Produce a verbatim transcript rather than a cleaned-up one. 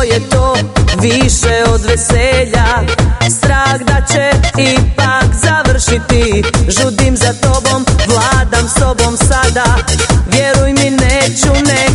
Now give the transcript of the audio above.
je to više od veselja. Strah da će ipak završiti. Žudim za tobom, vladam sobom sada. Vjeruj mi, neću, ne